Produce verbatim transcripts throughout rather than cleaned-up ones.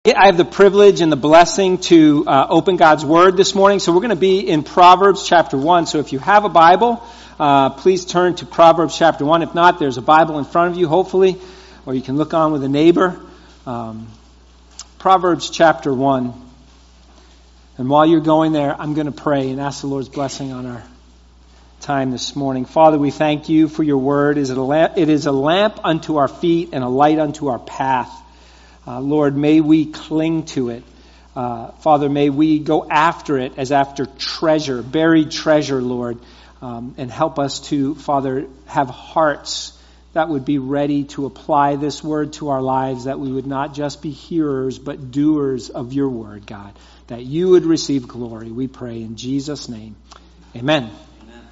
I have the privilege and the blessing to uh, open God's Word this morning. So we're going to be in Proverbs chapter one. So if you have a Bible, uh, please turn to Proverbs chapter one. If not, there's a Bible in front of you, hopefully, or you can look on with a neighbor. Um, Proverbs chapter one. And while you're going there, I'm going to pray and ask the Lord's blessing on our time this morning. Father, we thank you for your Word. It is a lamp, it is a lamp unto our feet and a light unto our path. Uh, Lord, may we cling to it. Uh, Father, may we go after it as after treasure, buried treasure, Lord, um, and help us to, Father, have hearts that would be ready to apply this word to our lives, that we would not just be hearers, but doers of your word, God, that you would receive glory. We pray in Jesus' name. Amen. Amen.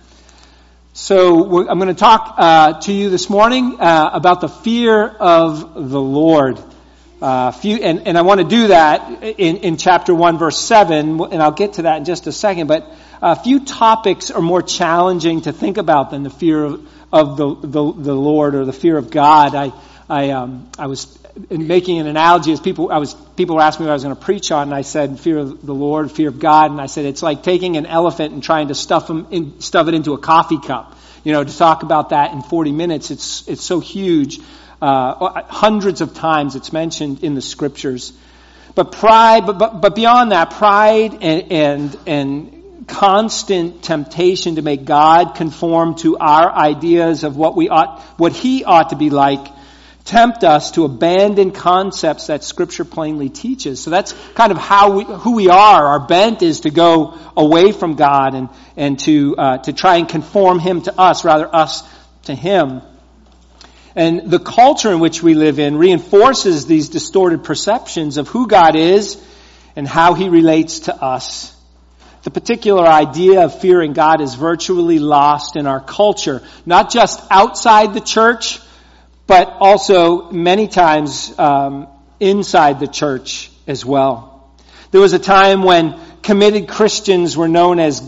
So we're, I'm going to talk uh, to you this morning uh, about the fear of the Lord. Uh, few, and, and I want to do that in, in chapter one, verse seven, and I'll get to that in just a second. But a few topics are more challenging to think about than the fear of, of the, the the Lord or the fear of God. I I um I was making an analogy as people I was people were asking me what I was going to preach on, and I said fear of the Lord, fear of God, and I said it's like taking an elephant and trying to stuff him in, stuff it into a coffee cup. You know, to talk about that in forty minutes, it's it's so huge. Uh, hundreds of times it's mentioned in the scriptures. But pride, but, but, but beyond that, pride and, and, and constant temptation to make God conform to our ideas of what we ought, what he ought to be like, tempt us to abandon concepts that scripture plainly teaches. So that's kind of how we, who we are. Our bent is to go away from God and, and to, uh, to try and conform him to us, rather us to him. And the culture in which we live in reinforces these distorted perceptions of who God is and how he relates to us. The particular idea of fearing God is virtually lost in our culture, not just outside the church, but also many times um, inside the church as well. There was a time when committed Christians were known as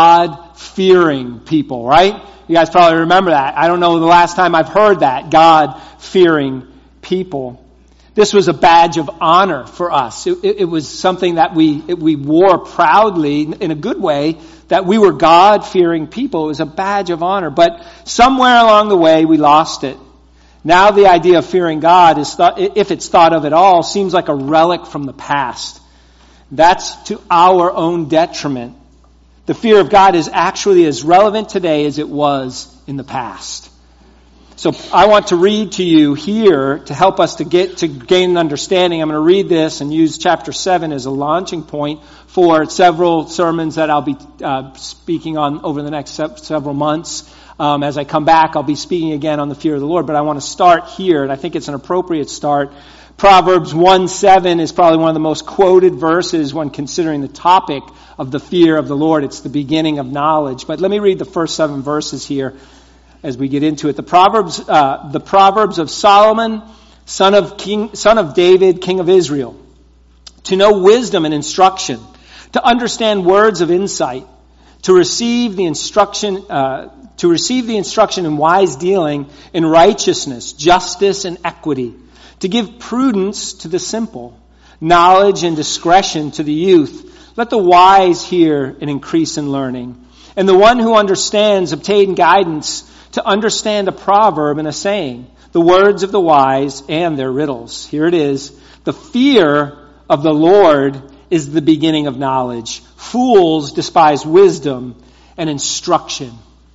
God-fearing people, right? You guys probably remember that. I don't know the last time I've heard that, God-fearing people. This was a badge of honor for us. It, it, it was something that we it, we wore proudly, in a good way, that we were God-fearing people. It was a badge of honor. But somewhere along the way, we lost it. Now the idea of fearing God, is thought, if it's thought of at all, seems like a relic from the past. That's to our own detriment. The fear of God is actually as relevant today as it was in the past. So I want to read to you here to help us to get to gain an understanding. I'm going to read this and use chapter seven as a launching point for several sermons that I'll be uh, speaking on over the next se- several months. Um, as I come back, I'll be speaking again on the fear of the Lord. But I want to start here, and I think it's an appropriate start. Proverbs one seven is probably one of the most quoted verses when considering the topic of the fear of the Lord. It's the beginning of knowledge. But let me read the first seven verses here as we get into it. The Proverbs, uh, the Proverbs of Solomon, son of King, son of David, king of Israel. To know wisdom and instruction, to understand words of insight, to receive the instruction, uh, to receive the instruction in wise dealing, in righteousness, justice, and equity. To give prudence to the simple, knowledge and discretion to the youth. Let the wise hear and increase in learning. And the one who understands obtain guidance to understand a proverb and a saying, the words of the wise and their riddles. Here it is. The fear of the Lord is the beginning of knowledge. Fools despise wisdom and instruction.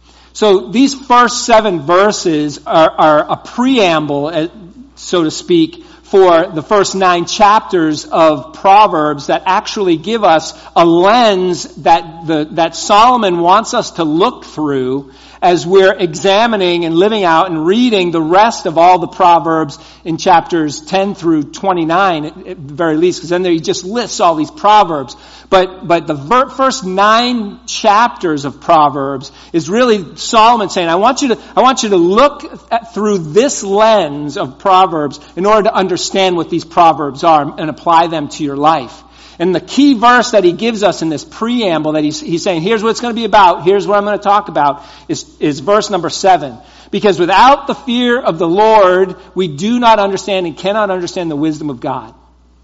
So these first seven verses are, are a preamble, so to speak, for the first nine chapters of Proverbs that actually give us a lens that the, that Solomon wants us to look through as we're examining and living out and reading the rest of all the Proverbs in chapters ten through twenty-nine at, at the very least, because then there he just lists all these Proverbs. But, but the ver- first nine chapters of Proverbs is really Solomon saying, I want you to, I want you to look at, through this lens of Proverbs in order to understand what these Proverbs are and apply them to your life. And the key verse that he gives us in this preamble that he's, he's saying, here's what it's going to be about, here's what I'm going to talk about, is, is verse number seven. Because without the fear of the Lord, we do not understand and cannot understand the wisdom of God.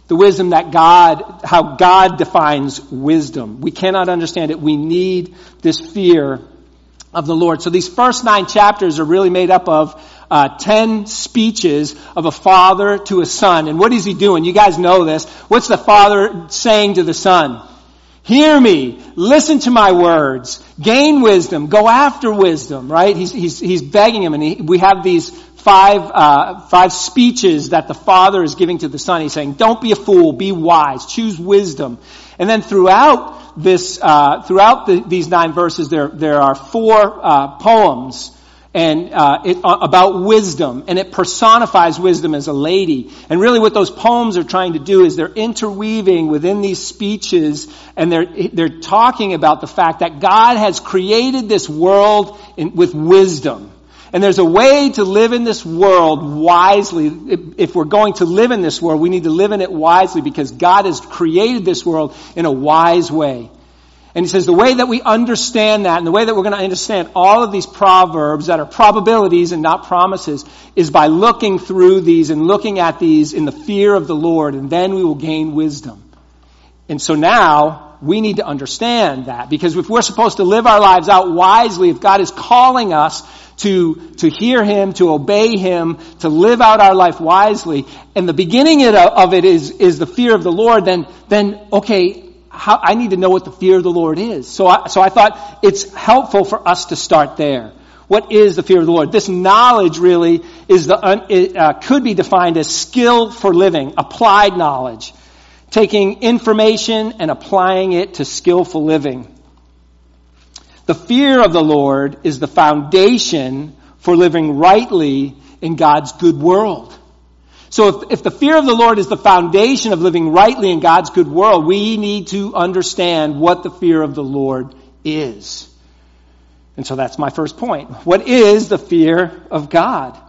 The wisdom that God, how God defines wisdom. We cannot understand it. We need this fear of the Lord. So these first nine chapters are really made up of uh, ten speeches of a father to a son. And what is he doing? You guys know this. What's the father saying to the son? Hear me, listen to my words, gain wisdom, go after wisdom, right? He's, he's, he's begging him, and he, we have these five, uh, five speeches that the father is giving to the son. He's saying, don't be a fool, be wise, choose wisdom. And then throughout this, uh, throughout the, these nine verses, there, there are four, uh, poems and, uh, it, uh, about wisdom, and it personifies wisdom as a lady. And really what those poems are trying to do is they're interweaving within these speeches, and they're, they're talking about the fact that God has created this world in, with wisdom. And there's a way to live in this world wisely. If we're going to live in this world, we need to live in it wisely because God has created this world in a wise way. And he says the way that we understand that and the way that we're going to understand all of these proverbs that are probabilities and not promises is by looking through these and looking at these in the fear of the Lord, and then we will gain wisdom. And so now we need to understand that, because if we're supposed to live our lives out wisely, if God is calling us to, to hear Him, to obey Him, to live out our life wisely, and the beginning of it is, is the fear of the Lord, then, then, okay, how, I need to know what the fear of the Lord is. So I, so I thought it's helpful for us to start there. What is the fear of the Lord? This knowledge really is the, it, uh, could be defined as skill for living, applied knowledge, taking information and applying it to skillful living. The fear of the Lord is the foundation for living rightly in God's good world. So if, if the fear of the Lord is the foundation of living rightly in God's good world, we need to understand what the fear of the Lord is. And so that's my first point. What is the fear of God?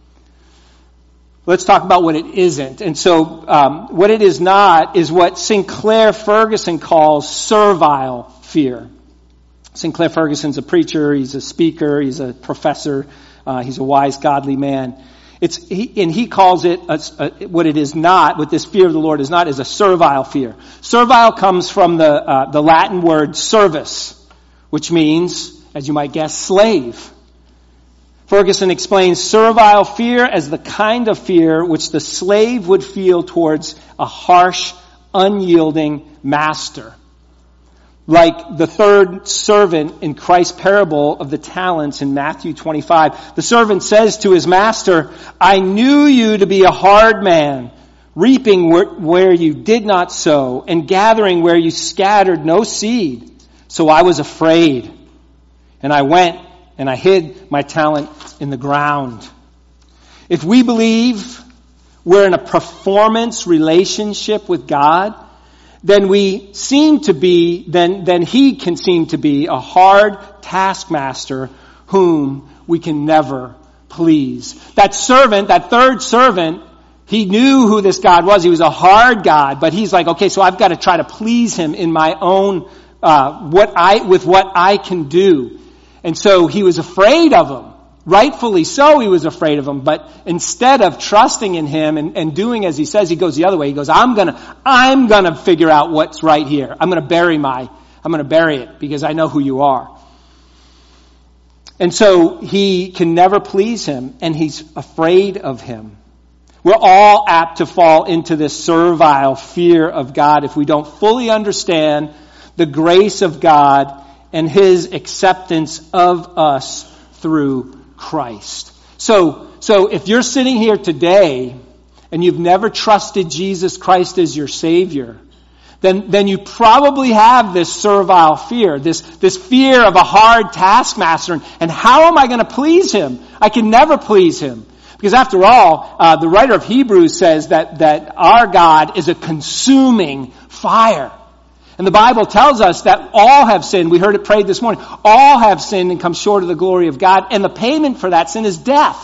Let's talk about what it isn't. And so um, what it is not is what Sinclair Ferguson calls servile fear. Sinclair Ferguson's a preacher, he's a speaker, he's a professor, uh, he's a wise, godly man. It's he, and he calls it a, a, what it is not. What this fear of the Lord is not is a servile fear. Servile comes from the uh, the Latin word servus, which means, as you might guess, slave. Ferguson explains servile fear as the kind of fear which the slave would feel towards a harsh, unyielding master. Like the third servant in Christ's parable of the talents in Matthew twenty-five. The servant says to his master, I knew you to be a hard man, reaping where you did not sow, and gathering where you scattered no seed. So I was afraid, and I went and I hid my talent in the ground. If we believe we're in a performance relationship with God, then we seem to be, then, then He can seem to be a hard taskmaster whom we can never please. That servant, that third servant, he knew who this God was. He was a hard God, but he's like, okay, so I've got to try to please Him in my own, uh, what I, with what I can do. And so he was afraid of Him. Rightfully so, he was afraid of Him, but instead of trusting in Him and, and doing as He says, he goes the other way. He goes, I'm gonna, I'm gonna figure out what's right here. I'm gonna bury my, I'm gonna bury it because I know who you are. And so he can never please Him, and he's afraid of Him. We're all apt to fall into this servile fear of God if we don't fully understand the grace of God and His acceptance of us through Christ. So, so if you're sitting here today and you've never trusted Jesus Christ as your Savior, then, then you probably have this servile fear, this, this fear of a hard taskmaster. And, and how am I going to please Him? I can never please Him. Because after all, uh, the writer of Hebrews says that, that our God is a consuming fire. And the Bible tells us that all have sinned. We heard it prayed this morning. All have sinned and come short of the glory of God. And the payment for that sin is death.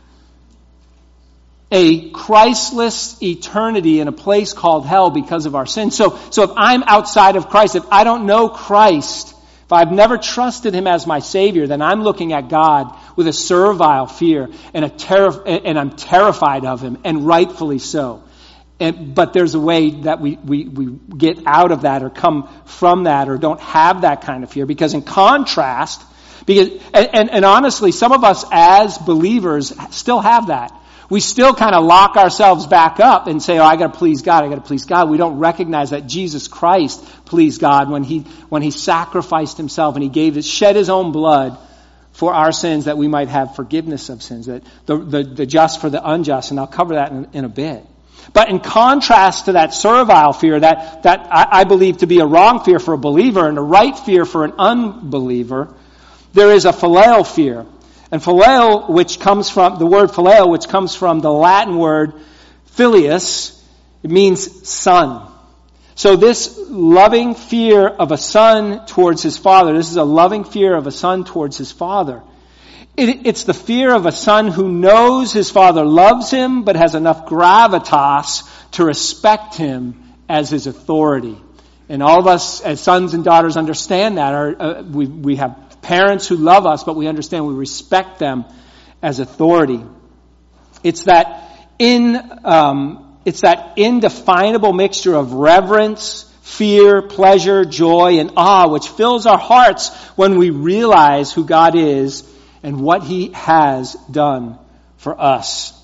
A Christless eternity in a place called hell because of our sin. So, so if I'm outside of Christ, if I don't know Christ, if I've never trusted Him as my Savior, then I'm looking at God with a servile fear and a terror, and I'm terrified of Him, and rightfully so. And, but there's a way that we, we, we get out of that or come from that or don't have that kind of fear. Because in contrast, because and, and, and honestly, some of us as believers still have that. We still kind of lock ourselves back up and say, oh, I got to please God, I got to please God. We don't recognize that Jesus Christ pleased God when he when he sacrificed himself and he gave his, shed his own blood for our sins that we might have forgiveness of sins, that the, the, the just for the unjust. And I'll cover that in, in a bit. But in contrast to that servile fear, that, that I, I believe to be a wrong fear for a believer and a right fear for an unbeliever, there is a phileo fear. And phileo, which comes from, the word phileo, which comes from the Latin word filius, it means son. So this loving fear of a son towards his father, this is a loving fear of a son towards his father. It, it's the fear of a son who knows his father loves him, but has enough gravitas to respect him as his authority. And all of us as sons and daughters understand that. Our, uh, we, we have parents who love us, but we understand we respect them as authority. It's that in, um, it's that indefinable mixture of reverence, fear, pleasure, joy, and awe, which fills our hearts when we realize who God is and what he has done for us.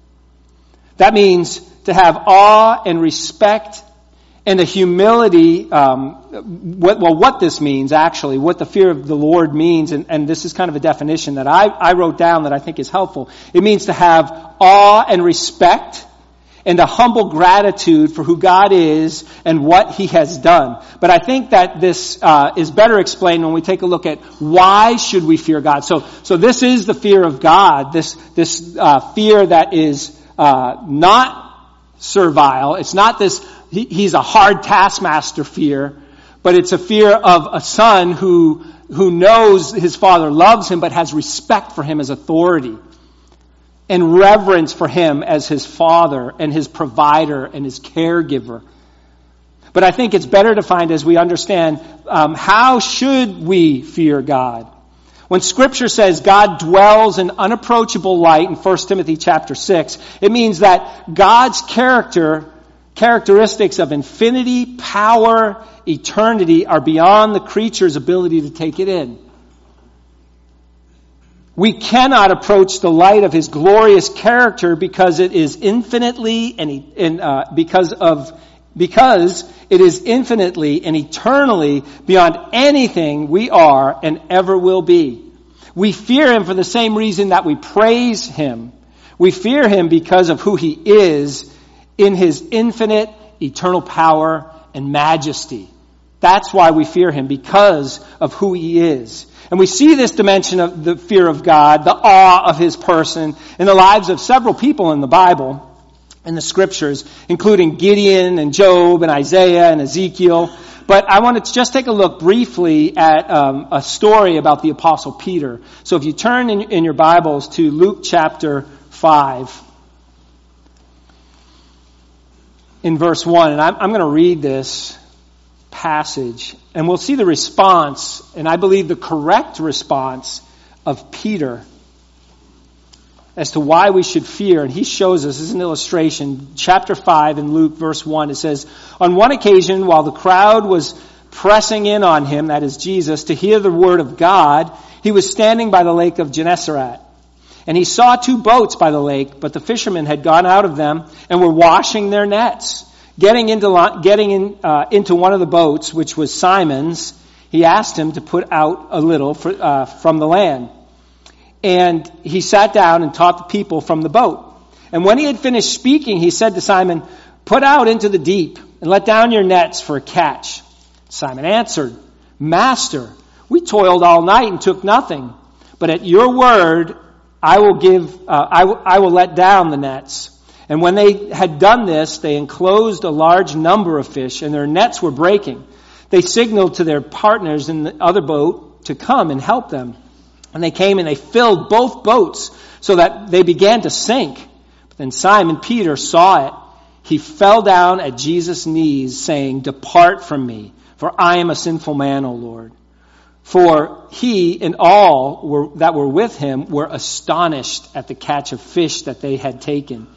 That means to have awe and respect and a humility, um, what, well, what this means actually, what the fear of the Lord means, and, and this is kind of a definition that I, I wrote down that I think is helpful. It means to have awe and respect and a humble gratitude for who God is and what he has done. But I think that this uh, is better explained when we take a look at why should we fear God. So, so this is the fear of God, this, this uh, fear that is uh, not servile. It's not this, he, he's a hard taskmaster fear, but it's a fear of a son who, who knows his father loves him but has respect for him as authority. And reverence for him as his father and his provider and his caregiver. But I think it's better defined as we understand um, how should we fear God. When Scripture says God dwells in unapproachable light in First Timothy chapter six, it means that God's character, characteristics of infinity, power, eternity are beyond the creature's ability to take it in. We cannot approach the light of his glorious character because it is infinitely and, and uh, because of because it is infinitely and eternally beyond anything we are and ever will be. We fear him for the same reason that we praise him. We fear him because of who he is in his infinite, eternal power and majesty. That's why we fear him, because of who he is. And we see this dimension of the fear of God, the awe of his person, in the lives of several people in the Bible, in the Scriptures, including Gideon and Job and Isaiah and Ezekiel. But I want to just take a look briefly at um, a story about the Apostle Peter. So if you turn in, in your Bibles to Luke chapter five, in verse one, and I'm, I'm going to read this passage, and we'll see the response, and I believe the correct response of Peter as to why we should fear. And he shows us, this is an illustration, chapter five in Luke, verse one, it says, on one occasion, while the crowd was pressing in on him, that is Jesus, to hear the word of God, he was standing by the lake of Gennesaret. And he saw two boats by the lake, but the fishermen had gone out of them and were washing their nets. Getting into getting in, uh, into one of the boats, which was Simon's, he asked him to put out a little for, uh, from the land. And he sat down and taught the people from the boat. And when he had finished speaking, he said to Simon, put out into the deep and let down your nets for a catch. Simon answered, Master, we toiled all night and took nothing. But at your word, I will give, uh, I, w- I will let down the nets. And when they had done this, they enclosed a large number of fish, and their nets were breaking. They signaled to their partners in the other boat to come and help them. And they came and they filled both boats so that they began to sink. But then Simon Peter saw it. He fell down at Jesus' knees, saying, Depart from me, for I am a sinful man, O Lord. For he and all were, that were with him were astonished at the catch of fish that they had taken.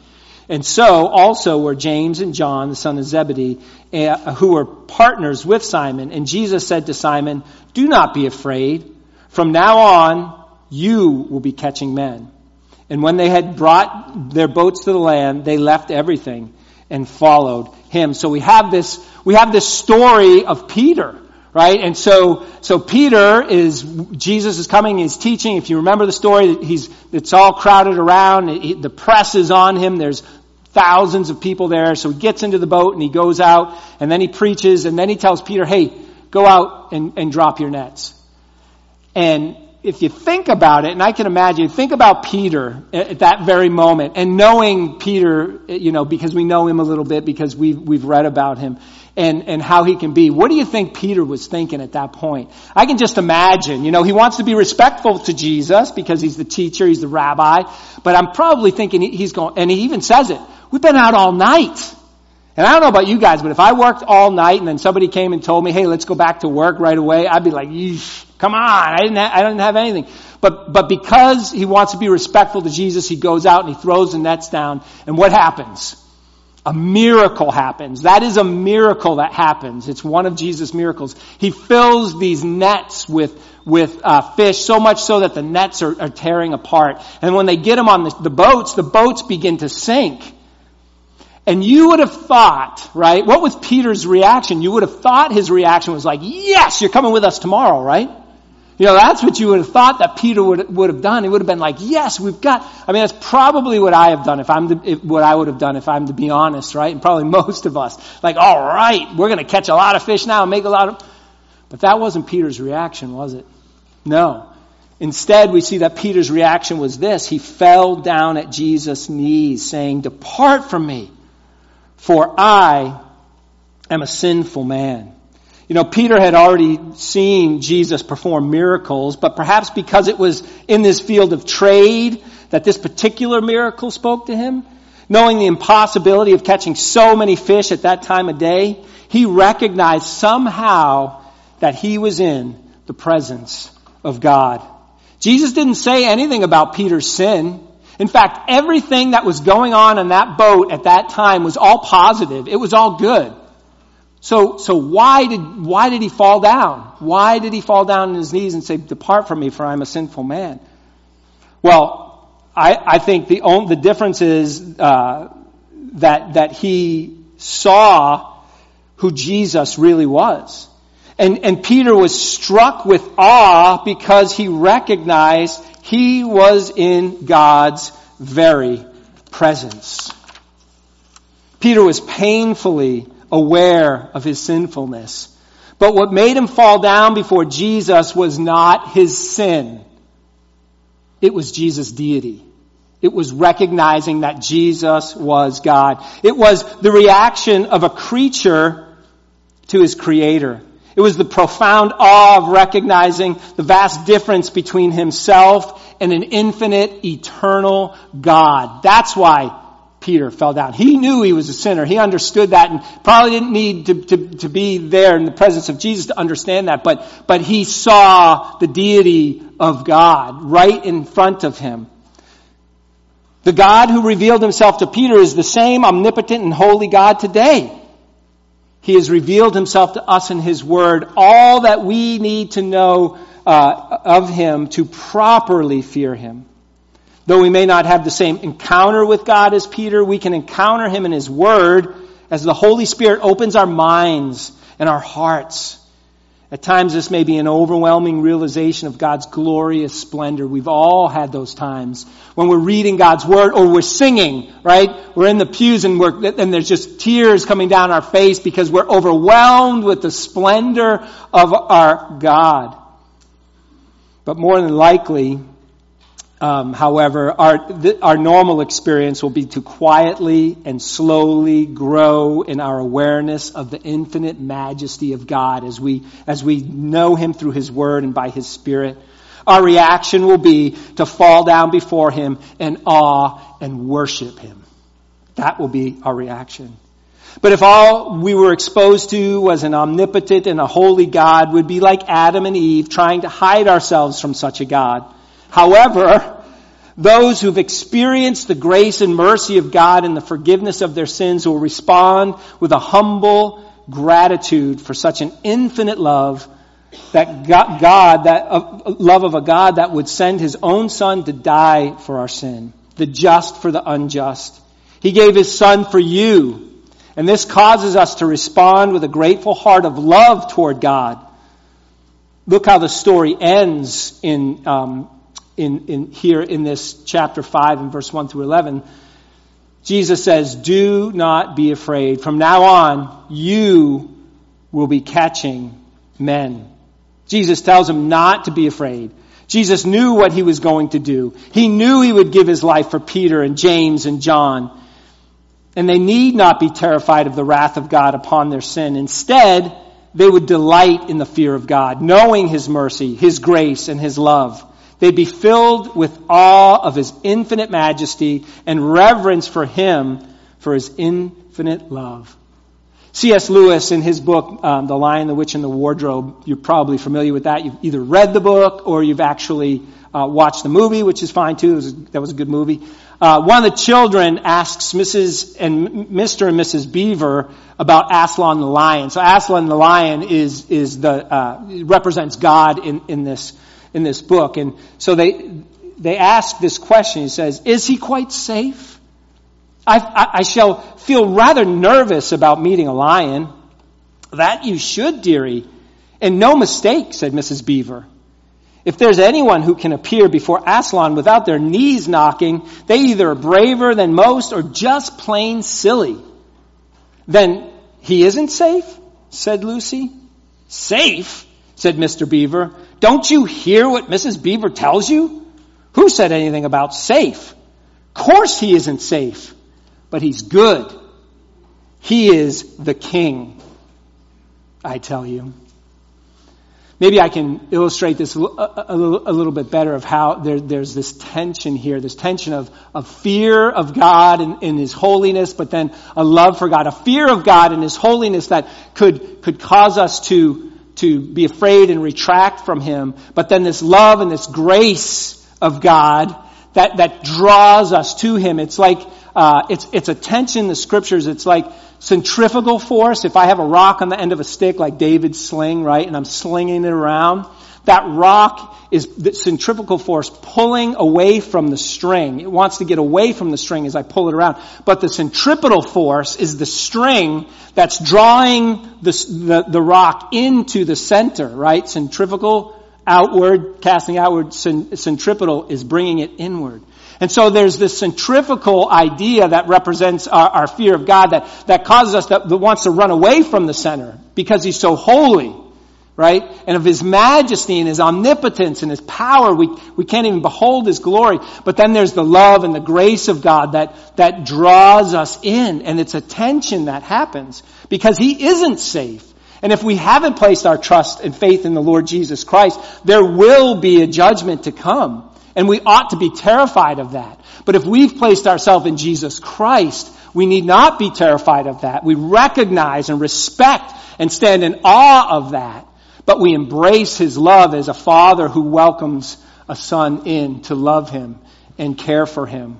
And so also were James and John, the son of Zebedee, uh, who were partners with Simon. And Jesus said to Simon, "Do not be afraid. From now on, you will be catching men." And when they had brought their boats to the land, they left everything and followed him. So we have this, we have this story of Peter, right? And so, so Peter is, Jesus is coming, he's teaching. If you remember the story, he's, it's all crowded around. The press is on him. There's thousands of people there. So he gets into the boat and he goes out and then he preaches and then he tells Peter, "Hey, go out and, and drop your nets." And if you think about it, and I can imagine, think about Peter at that very moment, and knowing Peter, you know, because we know him a little bit, because we've, we've read about him, and, and how he can be. What do you think Peter was thinking at that point? I can just imagine, you know, he wants to be respectful to Jesus, because he's the teacher, he's the rabbi, but I'm probably thinking he's going, and he even says it, "We've been out all night." And I don't know about you guys, but if I worked all night and then somebody came and told me, "Hey, let's go back to work right away," I'd be like, "Yeesh, come on, I didn't ha- I didn't have anything." But, but because he wants to be respectful to Jesus, he goes out and he throws the nets down. And what happens? A miracle happens. That is a miracle that happens. It's one of Jesus' miracles. He fills these nets with, with uh, fish, so much so that the nets are, are tearing apart. And when they get them on the, the boats, the boats begin to sink. And you would have thought, right, what was Peter's reaction? You would have thought his reaction was like, "Yes, you're coming with us tomorrow," right? You know, that's what you would have thought that Peter would, would have done. He would have been like, "Yes, we've got," I mean, that's probably what I have done if I'm, the, if, what I would have done if I'm to be honest, right? And probably most of us. Like, all right, we're going to catch a lot of fish now and make a lot of, but that wasn't Peter's reaction, was it? No. Instead, we see that Peter's reaction was this. He fell down at Jesus' knees saying, "Depart from me, for I am a sinful man." You know, Peter had already seen Jesus perform miracles, but perhaps because it was in this field of trade that this particular miracle spoke to him, knowing the impossibility of catching so many fish at that time of day, he recognized somehow that he was in the presence of God. Jesus didn't say anything about Peter's sin. In fact, everything that was going on in that boat at that time was all positive. It was all good. So, so why did, why did he fall down? Why did he fall down on his knees and say, "Depart from me, for I'm a sinful man"? Well, I, I think the only, the difference is, uh, that, that he saw who Jesus really was. And, and Peter was struck with awe because he recognized he was in God's very presence. Peter was painfully aware of his sinfulness. But what made him fall down before Jesus was not his sin. It was Jesus' deity. It was recognizing that Jesus was God. It was the reaction of a creature to his creator. It was the profound awe of recognizing the vast difference between himself and an infinite, eternal God. That's why Peter fell down. He knew he was a sinner. He understood that and probably didn't need to, to, to be there in the presence of Jesus to understand that. But, but he saw the deity of God right in front of him. The God who revealed himself to Peter is the same omnipotent and holy God today. He has revealed himself to us in his word, all that we need to know uh, of him to properly fear him. Though we may not have the same encounter with God as Peter, we can encounter him in his word as the Holy Spirit opens our minds and our hearts. At times this may be an overwhelming realization of God's glorious splendor. We've all had those times when we're reading God's word or we're singing, right? We're in the pews and we're, and there's just tears coming down our face because we're overwhelmed with the splendor of our God. But more than likely, Um, however, our th- our normal experience will be to quietly and slowly grow in our awareness of the infinite majesty of God as we as we know him through his word and by his Spirit. Our reaction will be to fall down before him in awe and worship him. That will be our reaction. But if all we were exposed to was an omnipotent and a holy God, we'd be like Adam and Eve trying to hide ourselves from such a God. However, Those who've experienced the grace and mercy of God and the forgiveness of their sins will respond with a humble gratitude for such an infinite love, that God, that uh, love of a God that would send his own Son to die for our sin, the just for the unjust. He gave his Son for you, and this causes us to respond with a grateful heart of love toward God. Look how the story ends in um, in, in here in this chapter five and verse one through eleven. Jesus says, "Do not be afraid. From now on, you will be catching men." Jesus tells him not to be afraid. Jesus knew what he was going to do. He knew he would give his life for Peter and James and John. And they need not be terrified of the wrath of God upon their sin. Instead, they would delight in the fear of God, knowing his mercy, his grace, and his love. They'd be filled with awe of his infinite majesty and reverence for him for his infinite love. C S Lewis, in his book, um, The Lion, the Witch, and the Wardrobe, you're probably familiar with that. You've either read the book or you've actually uh, watched the movie, which is fine too. It was, that was a good movie. Uh, one of the children asks Missus and Mister and Missus Beaver about Aslan the lion. So Aslan the lion is is the uh, represents God in, in this in this book, and so they they ask this question. He says, "Is he quite safe? I, I, I shall feel rather nervous about meeting a lion." "That you should, dearie, and no mistake," said Missus Beaver. "If there's anyone who can appear before Aslan without their knees knocking, they either are braver than most or just plain silly." "Then he isn't safe?" said Lucy. "Safe?" said Mister Beaver. "Don't you hear what Missus Beaver tells you? Who said anything about safe? Course he isn't safe. But he's good. He is the king, I tell you." Maybe I can illustrate this a, a, a, little, a little bit better of how there, there's this tension here, this tension of, of fear of God and, and his holiness, but then a love for God, a fear of God and his holiness that could, could cause us to, to be afraid and retract from him, but then this love and this grace of God that, that draws us to him. It's like Uh, it's, it's a tension in the scriptures. It's like centrifugal force. If I have a rock on the end of a stick like David's sling, right, and I'm slinging it around, that rock is the centrifugal force pulling away from the string. It wants to get away from the string as I pull it around. But the centripetal force is the string that's drawing the, the, the rock into the center, right? Centrifugal, outward, casting outward. Centripetal is bringing it inward. And so there's this centrifugal idea that represents our, our fear of God that, that causes us that, that wants to run away from the center because he's so holy, right? And of his majesty and his omnipotence and his power, we, we can't even behold his glory. But then there's the love and the grace of God that, that draws us in. And it's a tension that happens because he isn't safe. And if we haven't placed our trust and faith in the Lord Jesus Christ, there will be a judgment to come. And we ought to be terrified of that. But if we've placed ourselves in Jesus Christ, we need not be terrified of that. We recognize and respect and stand in awe of that. But we embrace his love as a father who welcomes a son in to love him and care for him.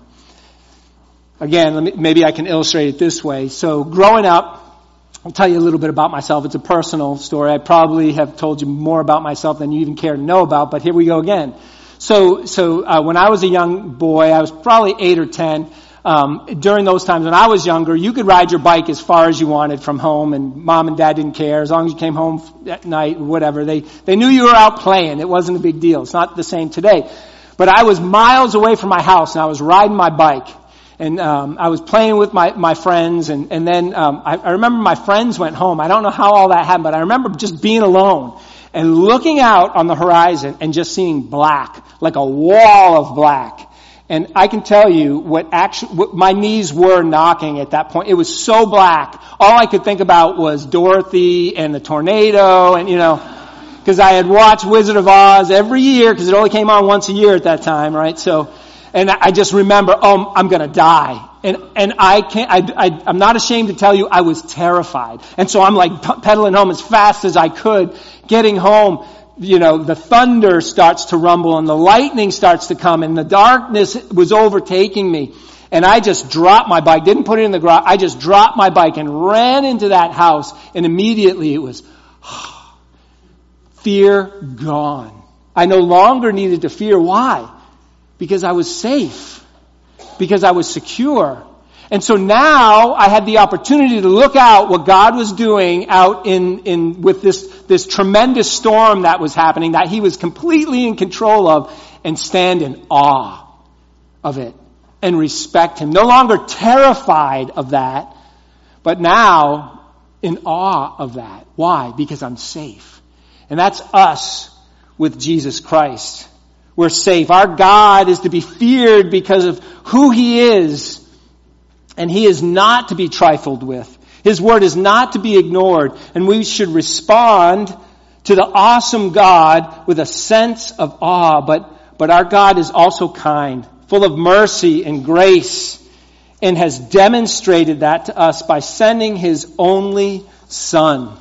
Again, let me, maybe I can illustrate it this way. So growing up, I'll tell you a little bit about myself. It's a personal story. I probably have told you more about myself than you even care to know about, but here we go again. So, so uh, when I was a young boy, I was probably eight or ten. Um, during those times when I was younger, you could ride your bike as far as you wanted from home, and mom and dad didn't care as long as you came home at night or whatever. They they knew you were out playing. It wasn't a big deal. It's not the same today. But I was miles away from my house, and I was riding my bike, and um, I was playing with my my friends, and and then um, I, I remember my friends went home. I don't know how all that happened, but I remember just being alone and looking out on the horizon and just seeing black, like a wall of black. And I can tell you what actually, what my knees were knocking at that point. It was so black. All I could think about was Dorothy and the tornado, and you know, because I had watched Wizard of Oz every year because it only came on once a year at that time, right? So, and I just remember, oh, I'm going to die. And, and I can't, I, I, I'm not ashamed to tell you I was terrified. And so I'm like pedaling home as fast as I could, getting home, you know, the thunder starts to rumble and the lightning starts to come and the darkness was overtaking me. And I just dropped my bike, didn't put it in the garage. I just dropped my bike and ran into that house, and immediately it was fear gone. I no longer needed to fear. Why? Because I was safe. Because I was secure. And so now I had the opportunity to look out what God was doing out in, in with this, this tremendous storm that was happening, that He was completely in control of, and stand in awe of it. And respect Him. No longer terrified of that, but now in awe of that. Why? Because I'm safe. And that's us with Jesus Christ. We're safe. Our God is to be feared because of who He is. And He is not to be trifled with. His word is not to be ignored. And we should respond to the awesome God with a sense of awe. But, but our God is also kind, full of mercy and grace, and has demonstrated that to us by sending His only Son.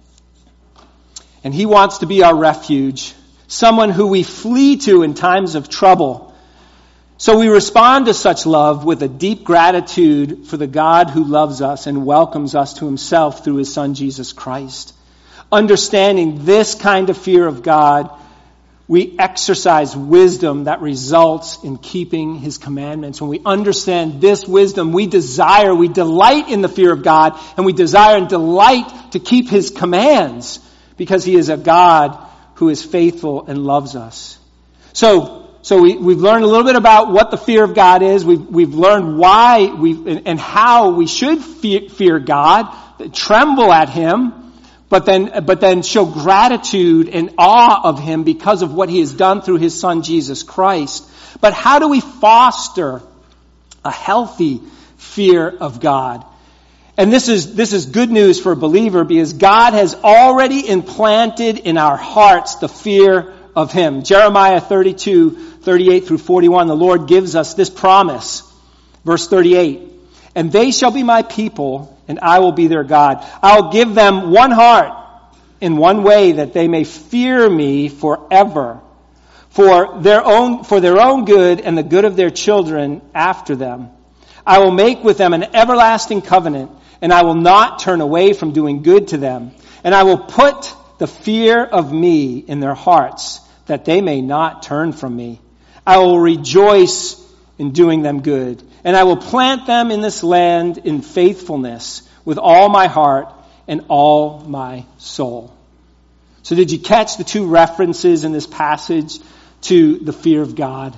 And He wants to be our refuge, someone who we flee to in times of trouble. So we respond to such love with a deep gratitude for the God who loves us and welcomes us to Himself through His Son Jesus Christ. Understanding this kind of fear of God, we exercise wisdom that results in keeping His commandments. When we understand this wisdom, we desire, we delight in the fear of God, and we desire and delight to keep His commands, because He is a God who is faithful and loves us. So, so we, we've learned a little bit about what the fear of God is. We've, we've learned why we and how we should fear, fear God, tremble at Him, But then, but then show gratitude and awe of Him because of what He has done through His Son, Jesus Christ. But how do we foster a healthy fear of God? And this is, this is good news for a believer, because God has already implanted in our hearts the fear of Him. Jeremiah thirty-two, thirty-eight through forty-one, the Lord gives us this promise. Verse thirty-eight, "And they shall be my people, and I will be their God. I'll give them one heart in one way, that they may fear me forever, for their own, for their own good and the good of their children after them. I will make with them an everlasting covenant, and I will not turn away from doing good to them. And I will put the fear of me in their hearts, that they may not turn from me. I will rejoice in doing them good. And I will plant them in this land in faithfulness with all my heart and all my soul." So did you catch the two references in this passage to the fear of God?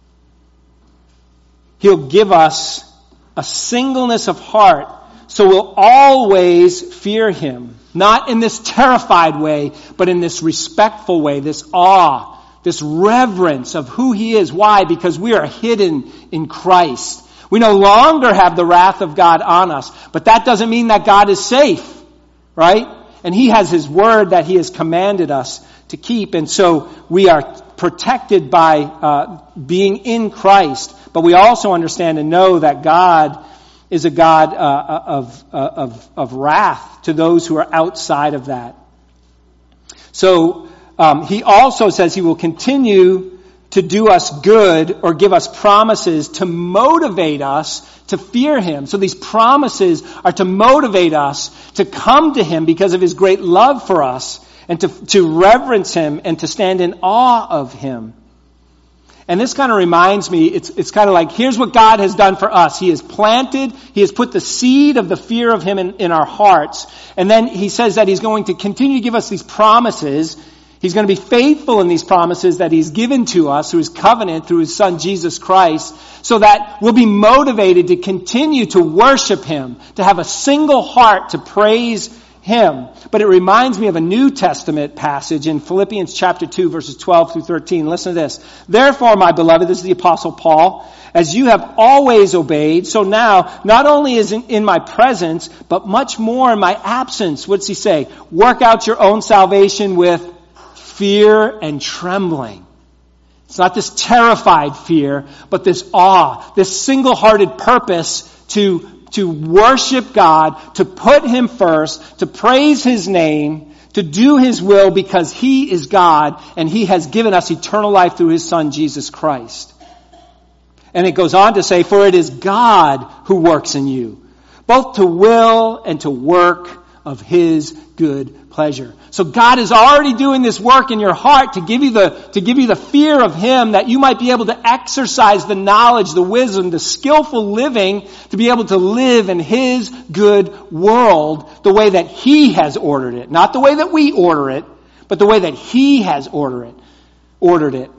He'll give us a singleness of heart, so we'll always fear Him. Not in this terrified way, but in this respectful way, this awe, this reverence of who He is. Why? Because we are hidden in Christ. We no longer have the wrath of God on us. But that doesn't mean that God is safe, right? And He has His word that He has commanded us to keep. And so we are protected by uh, being in Christ. But we also understand and know that God is a God uh, of, uh, of, of wrath to those who are outside of that. So um, He also says He will continue to do us good or give us promises to motivate us to fear Him. So these promises are to motivate us to come to Him because of His great love for us, and to, to reverence Him and to stand in awe of Him. And this kind of reminds me, it's, it's kind of like, here's what God has done for us. He has planted, He has put the seed of the fear of Him in, in our hearts. And then He says that He's going to continue to give us these promises. He's going to be faithful in these promises that He's given to us through His covenant, through His Son Jesus Christ, so that we'll be motivated to continue to worship Him, to have a single heart to praise Him. But it reminds me of a New Testament passage in Philippians chapter two, verses twelve through thirteen. Listen to this. "Therefore, my beloved," this is the Apostle Paul, "as you have always obeyed, so now, not only is in, in my presence, but much more in my absence." What's he say? "Work out your own salvation with fear and trembling." It's not this terrified fear, but this awe, this single-hearted purpose to to worship God, to put Him first, to praise His name, to do His will because He is God and He has given us eternal life through His Son, Jesus Christ. And it goes on to say, for it is God who works in you, both to will and to work of His good pleasure. So God is already doing this work in your heart to give you the, to give you the fear of Him, that you might be able to exercise the knowledge, the wisdom, the skillful living to be able to live in His good world the way that He has ordered it. Not the way that we order it, but the way that He has ordered it. Ordered it.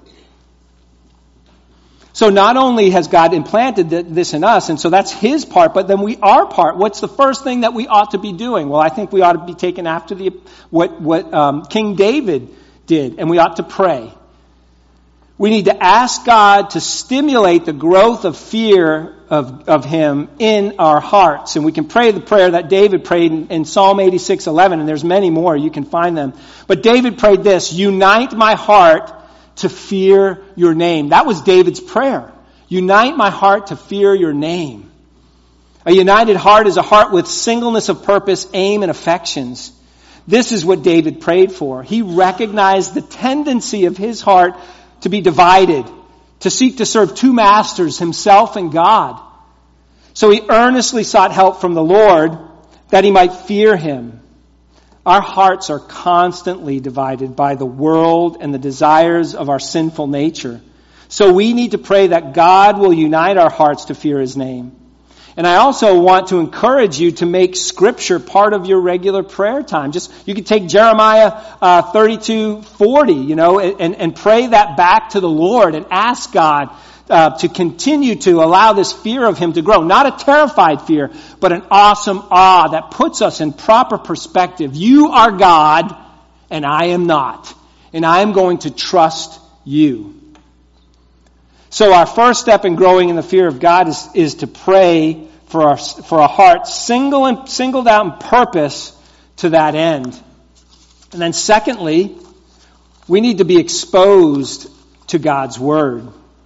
So not only has God implanted this in us, and so that's His part, but then we our part. What's the first thing that we ought to be doing? Well, I think we ought to be taken after the what what um, King David did, and we ought to pray. We need to ask God to stimulate the growth of fear of, of Him in our hearts. And we can pray the prayer that David prayed in, in Psalm eighty-six eleven, and there's many more. You can find them. But David prayed this, unite my heart to fear your name. That was David's prayer. Unite my heart to fear your name. A united heart is a heart with singleness of purpose, aim, and affections. This is what David prayed for. He recognized the tendency of his heart to be divided, to seek to serve two masters, himself and God. So he earnestly sought help from the Lord that he might fear Him. Our hearts are constantly divided by the world and the desires of our sinful nature. So we need to pray that God will unite our hearts to fear His name. And I also want to encourage you to make Scripture part of your regular prayer time. Just you could take Jeremiah uh, thirty-two forty, you know, and, and pray that back to the Lord and ask God uh, to continue to allow this fear of Him to grow. Not a terrified fear, but an awesome awe that puts us in proper perspective. You are God, and I am not. And I am going to trust You. So our first step in growing in the fear of God is, is to pray for our, for our hearts, single and, singled out in purpose to that end. And then secondly, we need to be exposed to God's Word.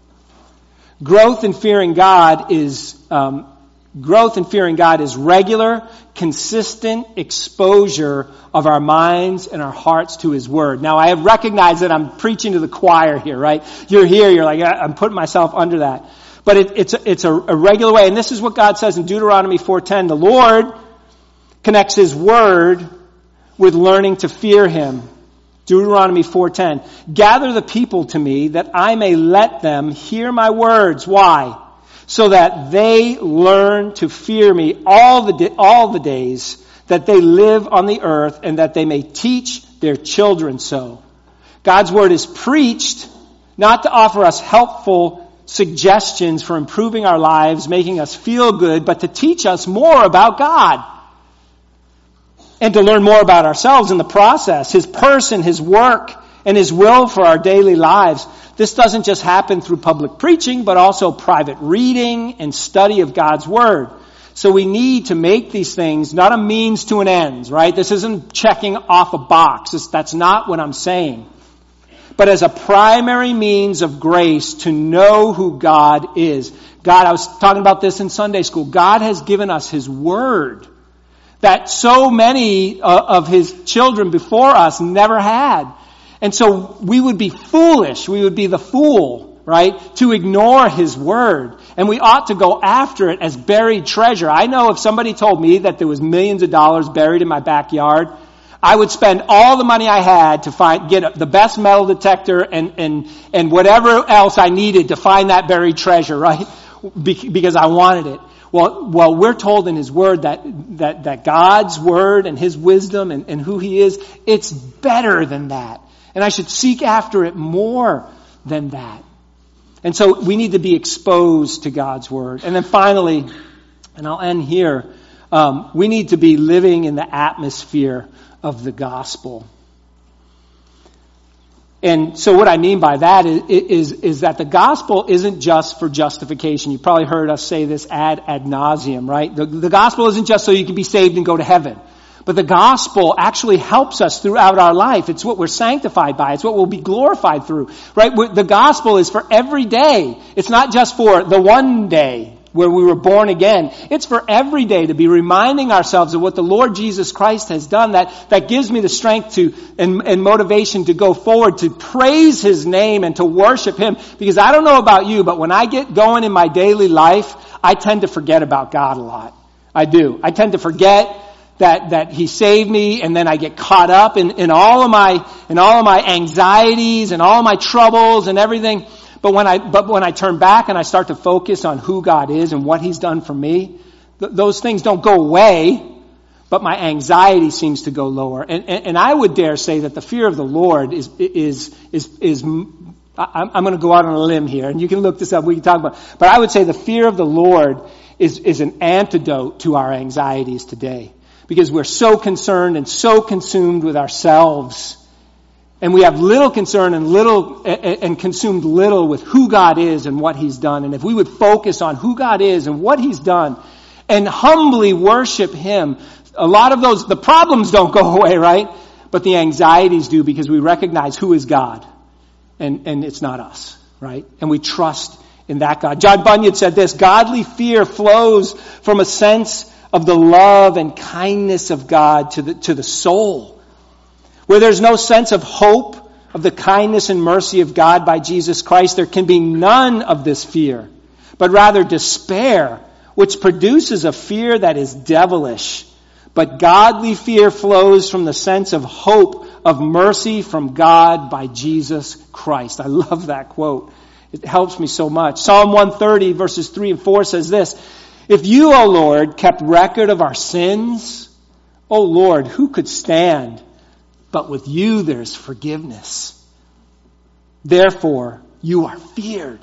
Growth in fearing God is um, growth in fearing God is regular, consistent exposure of our minds and our hearts to His Word. Now, I have recognized that I'm preaching to the choir here, right? You're here, you're like, I'm putting myself under that. But it, it's, a, it's a, a regular way. And this is what God says in Deuteronomy four ten. The Lord connects His Word with learning to fear Him. Deuteronomy four ten. Gather the people to me that I may let them hear my words. Why? So that they learn to fear me all the di- all the days that they live on the earth, and that they may teach their children so. God's Word is preached not to offer us helpful suggestions for improving our lives, making us feel good, but to teach us more about God. And to learn more about ourselves in the process, His person, His work, and His will for our daily lives. This doesn't just happen through public preaching, but also private reading and study of God's Word. So we need to make these things not a means to an end, right? This isn't checking off a box. This, that's not what I'm saying. But as a primary means of grace to know who God is. God, I was talking about this in Sunday school. God has given us His Word that so many uh, of His children before us never had. And so we would be foolish, we would be the fool, right, to ignore His Word. And we ought to go after it as buried treasure. I know if somebody told me that there was millions of dollars buried in my backyard, I would spend all the money I had to find, get the best metal detector and, and, and whatever else I needed to find that buried treasure, right? Be- because I wanted it. Well, well, we're told in His Word that, that, that God's Word and His wisdom and, and who He is, it's better than that. And I should seek after it more than that. And so we need to be exposed to God's Word. And then finally, and I'll end here, um, we need to be living in the atmosphere of the gospel. And so what I mean by that is, is, is that the gospel isn't just for justification. You probably heard us say this ad ad nauseum, right? The, the gospel isn't just so you can be saved and go to heaven. But the gospel actually helps us throughout our life. It's what we're sanctified by. It's what we'll be glorified through, right? The gospel is for every day. It's not just for the one day, where we were born again. It's for every day to be reminding ourselves of what the Lord Jesus Christ has done. That, that gives me the strength to and, and motivation to go forward, to praise His name and to worship Him. Because I don't know about you, but when I get going in my daily life, I tend to forget about God a lot. I do. I tend to forget that, that He saved me, and then I get caught up in, in all of my, in all of my anxieties and all of my troubles and everything. But when I, but when I turn back and I start to focus on who God is and what He's done for me, th- those things don't go away, but my anxiety seems to go lower. And, and, and I would dare say that the fear of the Lord is, is, is, is, I'm, I'm going to go out on a limb here, and you can look this up, we can talk about it. But I would say the fear of the Lord is, is an antidote to our anxieties today. Because we're so concerned and so consumed with ourselves. And we have little concern and little and consumed little with who God is and what He's done. And if we would focus on who God is and what He's done and humbly worship Him, a lot of those, the problems don't go away, right? But the anxieties do, because we recognize who is God. And, and it's not us, right? And we trust in that God. John Bunyan said this: godly fear flows from a sense of the love and kindness of God to the, to the soul. Where there's no sense of hope of the kindness and mercy of God by Jesus Christ, there can be none of this fear, but rather despair, which produces a fear that is devilish. But godly fear flows from the sense of hope, of mercy from God by Jesus Christ. I love that quote. It helps me so much. Psalm one thirty verses three and four says this: if you, O Lord, kept record of our sins, O Lord, who could stand? But with you there's forgiveness. Therefore, you are feared.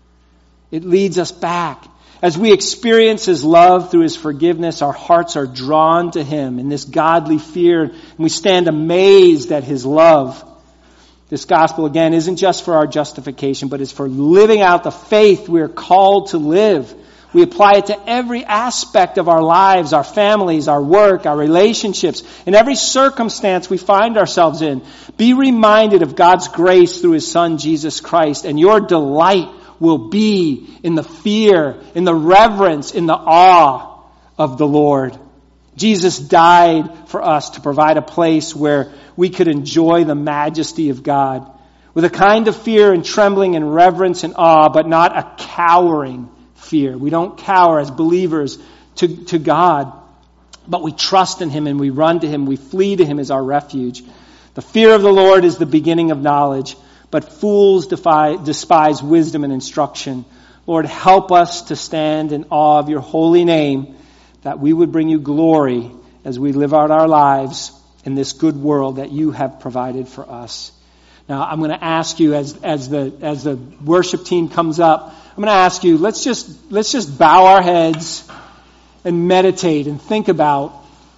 It leads us back. As we experience His love through His forgiveness, our hearts are drawn to Him in this godly fear, and we stand amazed at His love. This gospel, again, isn't just for our justification, but it's for living out the faith we are called to live. We apply it to every aspect of our lives, our families, our work, our relationships, in every circumstance we find ourselves in. Be reminded of God's grace through His Son, Jesus Christ, and your delight will be in the fear, in the reverence, in the awe of the Lord. Jesus died for us to provide a place where we could enjoy the majesty of God with a kind of fear and trembling and reverence and awe, but not a cowering fear. We don't cower as believers to, to God, but we trust in Him and we run to Him. We flee to Him as our refuge. The fear of the Lord is the beginning of knowledge, but fools defy, despise wisdom and instruction. Lord, help us to stand in awe of your holy name, that we would bring you glory as we live out our lives in this good world that you have provided for us. Now, I'm going to ask you, as, as the, as the worship team comes up, I'm going to ask you, let's just, let's just bow our heads and meditate and think about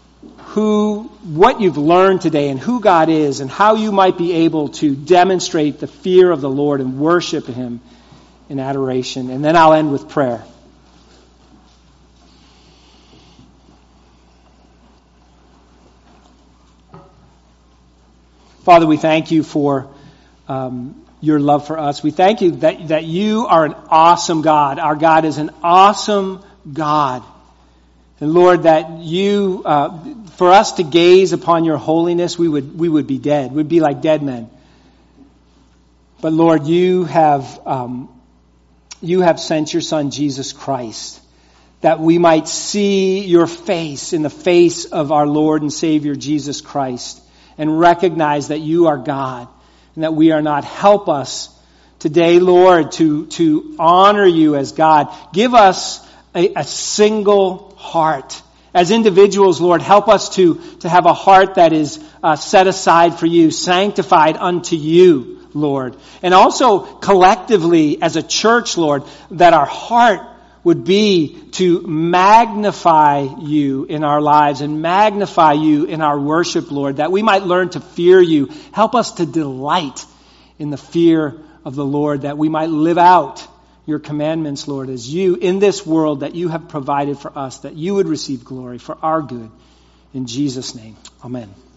who, what you've learned today and who God is and how you might be able to demonstrate the fear of the Lord and worship Him in adoration. And then I'll end with prayer. Father, we thank you for um, your love for us. We thank you that, that you are an awesome God. Our God is an awesome God. And Lord, that you, uh, for us to gaze upon your holiness, we would, we would be dead. We'd be like dead men. But Lord, you have, um, you have sent your Son, Jesus Christ, that we might see your face in the face of our Lord and Savior, Jesus Christ, and recognize that you are God and that we are not. Help us today, Lord, to, to honor you as God. Give us a, a single heart. As individuals, Lord, help us to, to have a heart that is uh, set aside for you, sanctified unto you, Lord. And also collectively as a church, Lord, that our heart would be to magnify you in our lives and magnify you in our worship, Lord, that we might learn to fear you. Help us to delight in the fear of the Lord, that we might live out your commandments, Lord, as you, in this world that you have provided for us, that you would receive glory for our good. In Jesus' name, amen.